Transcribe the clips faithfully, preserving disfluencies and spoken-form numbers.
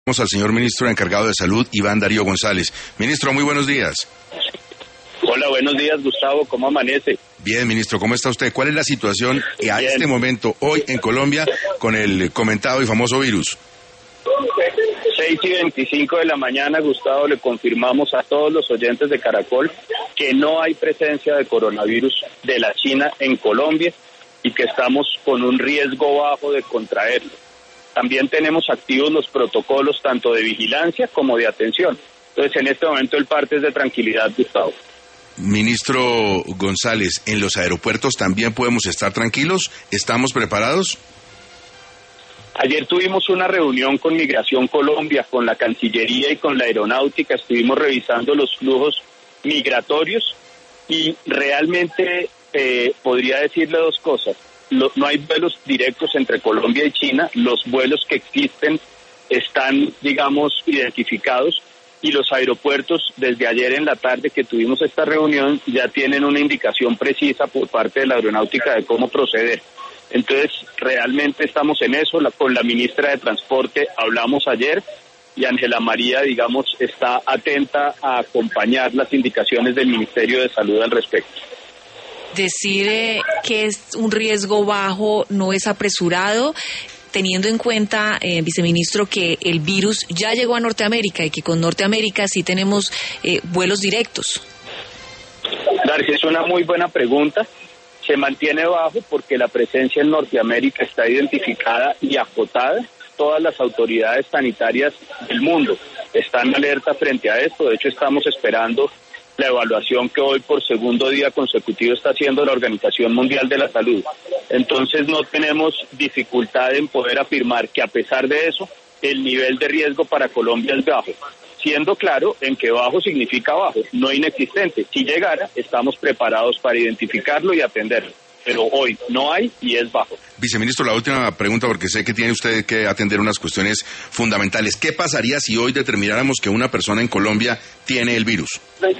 Vamos al señor ministro encargado de Salud, Iván Darío González. Ministro, muy buenos días. Hola, buenos días, Gustavo. ¿Cómo amanece? Bien, ministro, ¿cómo está usted? ¿Cuál es la situación a Bien. este momento, hoy en Colombia, con el comentado y famoso virus? seis y veinticinco de la mañana, Gustavo, le confirmamos a todos los oyentes de Caracol que no hay presencia de coronavirus de la China en Colombia y que estamos con un riesgo bajo de contraerlo. También tenemos activos los protocolos tanto de vigilancia como de atención. Entonces, en este momento el parte es de tranquilidad, Gustavo. Ministro González, ¿en los aeropuertos también podemos estar tranquilos? ¿Estamos preparados? Ayer tuvimos una reunión con Migración Colombia, con la Cancillería y con la Aeronáutica. Estuvimos revisando los flujos migratorios y realmente eh, podría decirle dos cosas. Lo, no hay vuelos directos entre Colombia y China. Los vuelos que existen están, digamos, identificados. Y los aeropuertos, desde ayer en la tarde que tuvimos esta reunión, ya tienen una indicación precisa por parte de la Aeronáutica de cómo proceder. Entonces, realmente estamos en eso. La, con la ministra de Transporte hablamos ayer y Ángela María, digamos, está atenta a acompañar las indicaciones del Ministerio de Salud al respecto. Decir eh, que es un riesgo bajo no es apresurado, teniendo en cuenta, eh, viceministro, que el virus ya llegó a Norteamérica y que con Norteamérica sí tenemos eh, vuelos directos. Darcy, es una muy buena pregunta. Se mantiene bajo porque la presencia en Norteamérica está identificada y acotada. Todas las autoridades sanitarias del mundo están alerta frente a esto. De hecho, estamos esperando la evaluación que hoy por segundo día consecutivo está haciendo la Organización Mundial de la Salud. Entonces no tenemos dificultad en poder afirmar que a pesar de eso, el nivel de riesgo para Colombia es bajo. Siendo claro en que bajo significa bajo, no inexistente. Si llegara, estamos preparados para identificarlo y atenderlo. Pero hoy no hay y es bajo. Viceministro, la última pregunta, porque sé que tiene usted que atender unas cuestiones fundamentales. ¿Qué pasaría si hoy determináramos que una persona en Colombia tiene el virus? Pues,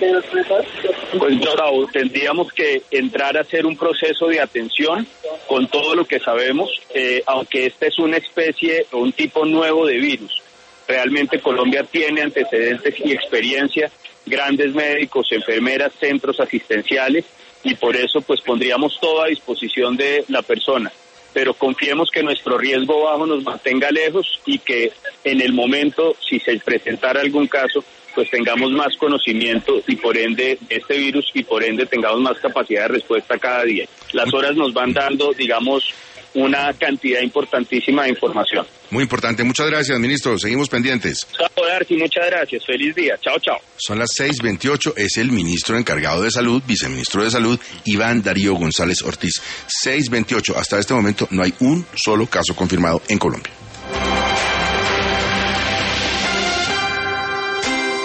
Gustavo, tendríamos que entrar a hacer un proceso de atención con todo lo que sabemos, eh, aunque esta es una especie o un tipo nuevo de virus. Realmente Colombia tiene antecedentes y experiencia, grandes médicos, enfermeras, centros asistenciales, y por eso pues pondríamos todo a disposición de la persona. Pero confiemos que nuestro riesgo bajo nos mantenga lejos y que en el momento, si se presentara algún caso, pues tengamos más conocimiento y por ende de este virus y por ende tengamos más capacidad de respuesta cada día. Las horas nos van dando, digamos, una cantidad importantísima de información. Muy importante. Muchas gracias, ministro. Seguimos pendientes. Chao, Darcy. Muchas gracias. Feliz día. Chao, chao. Son las seis veintiocho. Es el ministro encargado de Salud, viceministro de Salud, Iván Darío González Ortiz. seis veintiocho. Hasta este momento no hay un solo caso confirmado en Colombia.